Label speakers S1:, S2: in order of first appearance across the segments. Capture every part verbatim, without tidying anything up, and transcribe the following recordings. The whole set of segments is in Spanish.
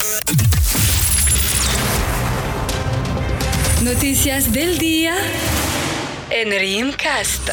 S1: Noticias del día en Rimcast.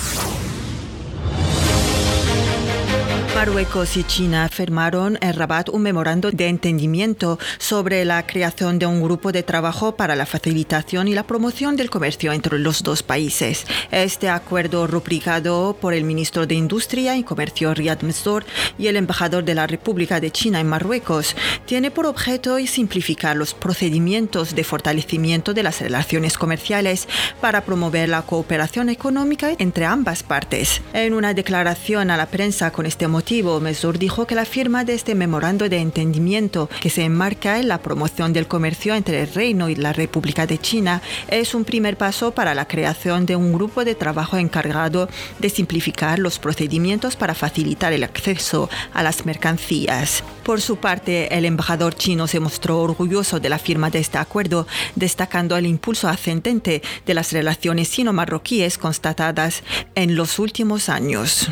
S2: Marruecos y China firmaron en Rabat un memorando de entendimiento sobre la creación de un grupo de trabajo para la facilitación y la promoción del comercio entre los dos países. Este acuerdo, rubricado por el ministro de Industria y Comercio Riyad Mansour y el embajador de la República de China en Marruecos, tiene por objeto simplificar los procedimientos de fortalecimiento de las relaciones comerciales para promover la cooperación económica entre ambas partes. En una declaración a la prensa con este motivo, Mansour dijo que la firma de este memorando de entendimiento, que se enmarca en la promoción del comercio entre el Reino y la República de China, es un primer paso para la creación de un grupo de trabajo encargado de simplificar los procedimientos para facilitar el acceso a las mercancías. Por su parte, el embajador chino se mostró orgulloso de la firma de este acuerdo, destacando el impulso ascendente de las relaciones sino-marroquíes constatadas en los últimos años.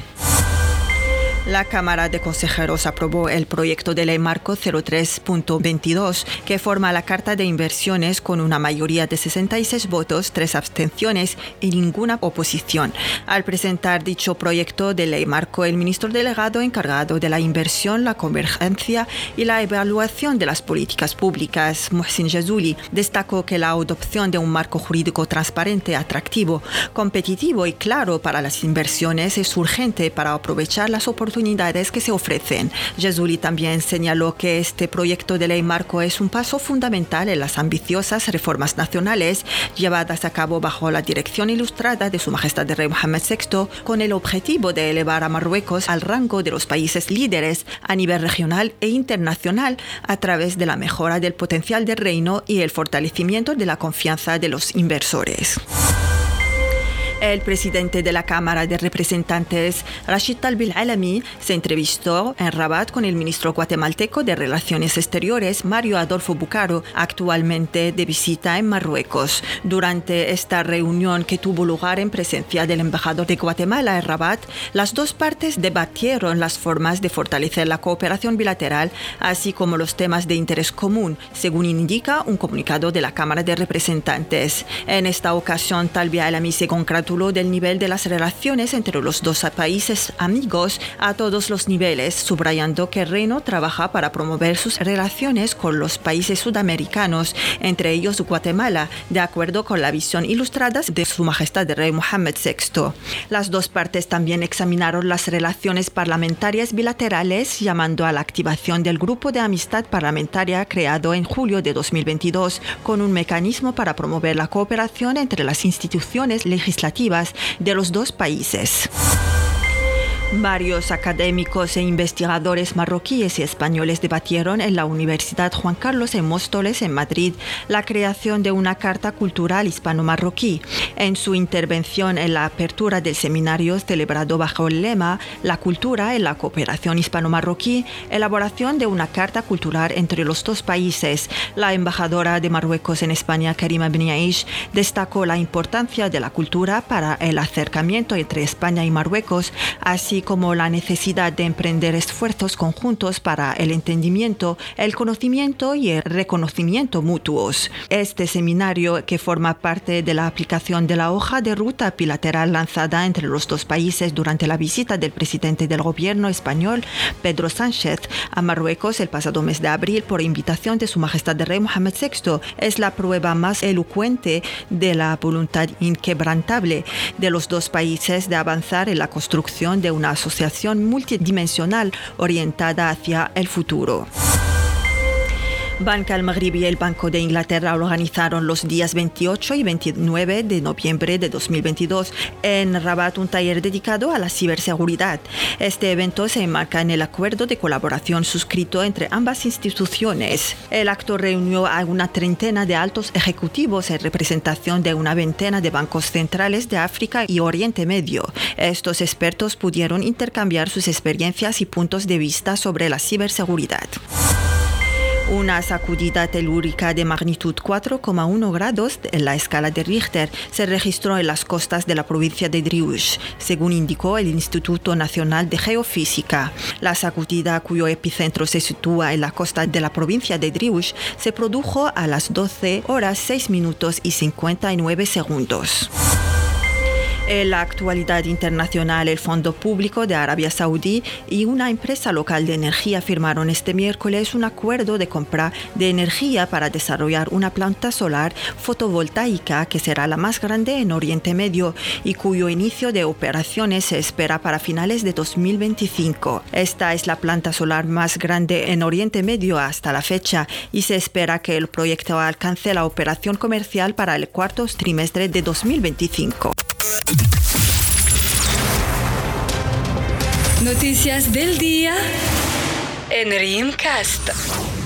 S2: La Cámara de Consejeros aprobó el proyecto de ley marco cero tres punto veintidós, que forma la Carta de Inversiones con una mayoría de sesenta y seis votos, tres abstenciones y ninguna oposición. Al presentar dicho proyecto de ley marco, el ministro delegado encargado de la inversión, la convergencia y la evaluación de las políticas públicas, Mohsin Jazuli, destacó que la adopción de un marco jurídico transparente, atractivo, competitivo y claro para las inversiones es urgente para aprovechar las oportunidades que se ofrecen. Jazuli también señaló que este proyecto de ley marco es un paso fundamental en las ambiciosas reformas nacionales llevadas a cabo bajo la dirección ilustrada de Su Majestad el Rey Mohammed sexto, con el objetivo de elevar a Marruecos al rango de los países líderes a nivel regional e internacional a través de la mejora del potencial del reino y el fortalecimiento de la confianza de los inversores. El presidente de la Cámara de Representantes, Rachid Talbi El-Alami, se entrevistó en Rabat con el ministro guatemalteco de Relaciones Exteriores, Mario Adolfo Bucaro, actualmente de visita en Marruecos. Durante esta reunión, que tuvo lugar en presencia del embajador de Guatemala en Rabat, las dos partes debatieron las formas de fortalecer la cooperación bilateral, así como los temas de interés común, según indica un comunicado de la Cámara de Representantes. En esta ocasión, Talbi El-Alami se congratuló del nivel de las relaciones entre los dos países amigos a todos los niveles, subrayando que el Reino trabaja para promover sus relaciones con los países sudamericanos, entre ellos Guatemala, de acuerdo con la visión ilustrada de Su Majestad el Rey Mohammed sexto. Las dos partes también examinaron las relaciones parlamentarias bilaterales, llamando a la activación del Grupo de Amistad Parlamentaria creado en julio de dos mil veintidós, con un mecanismo para promover la cooperación entre las instituciones legislativas de los dos países. Varios académicos e investigadores marroquíes y españoles debatieron en la Universidad Juan Carlos en Móstoles, en Madrid, la creación de una carta cultural hispano-marroquí. En su intervención en la apertura del seminario celebrado bajo el lema La cultura en la cooperación hispano-marroquí, elaboración de una carta cultural entre los dos países, la embajadora de Marruecos en España, Karima Beniaish, destacó la importancia de la cultura para el acercamiento entre España y Marruecos, así como la necesidad de emprender esfuerzos conjuntos para el entendimiento, el conocimiento y el reconocimiento mutuos. Este seminario, que forma parte de la aplicación de la hoja de ruta bilateral lanzada entre los dos países durante la visita del presidente del gobierno español, Pedro Sánchez, a Marruecos el pasado mes de abril por invitación de Su Majestad el Rey Mohammed sexto, es la prueba más elocuente de la voluntad inquebrantable de los dos países de avanzar en la construcción de una asociación multidimensional orientada hacia el futuro. Banca al-Maghrib y el Banco de Inglaterra organizaron los días veintiocho y veintinueve de noviembre de dos mil veintidós en Rabat un taller dedicado a la ciberseguridad. Este evento se enmarca en el acuerdo de colaboración suscrito entre ambas instituciones. El acto reunió a una treintena de altos ejecutivos en representación de una veintena de bancos centrales de África y Oriente Medio. Estos expertos pudieron intercambiar sus experiencias y puntos de vista sobre la ciberseguridad. Una sacudida telúrica de magnitud cuatro coma uno grados en la escala de Richter se registró en las costas de la provincia de Dreux, según indicó el Instituto Nacional de Geofísica. La sacudida, cuyo epicentro se sitúa en la costa de la provincia de Dreux, se produjo a las doce horas seis minutos y cincuenta y nueve segundos. En la actualidad internacional, el Fondo Público de Arabia Saudí y una empresa local de energía firmaron este miércoles un acuerdo de compra de energía para desarrollar una planta solar fotovoltaica que será la más grande en Oriente Medio y cuyo inicio de operaciones se espera para finales de dos mil veinticinco. Esta es la planta solar más grande en Oriente Medio hasta la fecha y se espera que el proyecto alcance la operación comercial para el cuarto trimestre de dos mil veinticinco.
S1: Noticias del día en Rimcast.